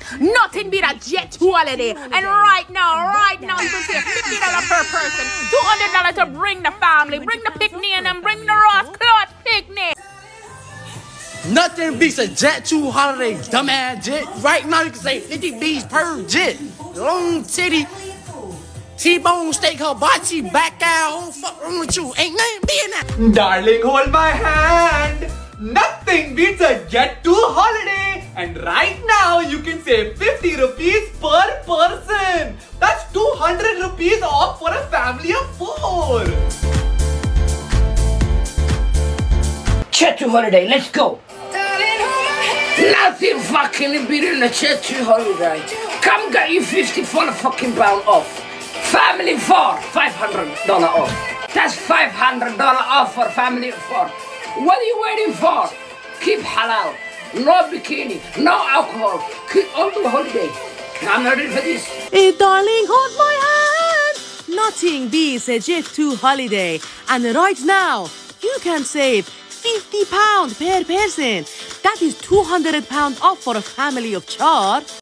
Nothing beat a Jet2 holiday. And right now, you can save $50 per person, $200 to bring the family, bring the picnic, and bring the Ross Cloth picnic. Nothing beats a Jet2 holiday, dumbass jet. Right now you can save 50 B's per jet. Long titty, T-bone steak, hibachi, back out. Who fuck wrong with you? Ain't nothing being that. Darling, hold my hand. Nothing beats a Jet2 holiday. And right now you can save 50 rupees per person. That's 200 rupees off for a family of 4. Jet2 holiday, let's go. Nothing fucking beating a Jet2 holiday. Come get you 50 for the fucking pound off. Family 4, $500 off. That's $500 off for family 4. What are you waiting for? Keep halal. No bikini, no alcohol. Keep on the holiday. I'm ready for this. Hey darling, hold my hand. Nothing beats a Jet2 holiday. And right now, you can save £50 per person. That is £200 off for a family of 4.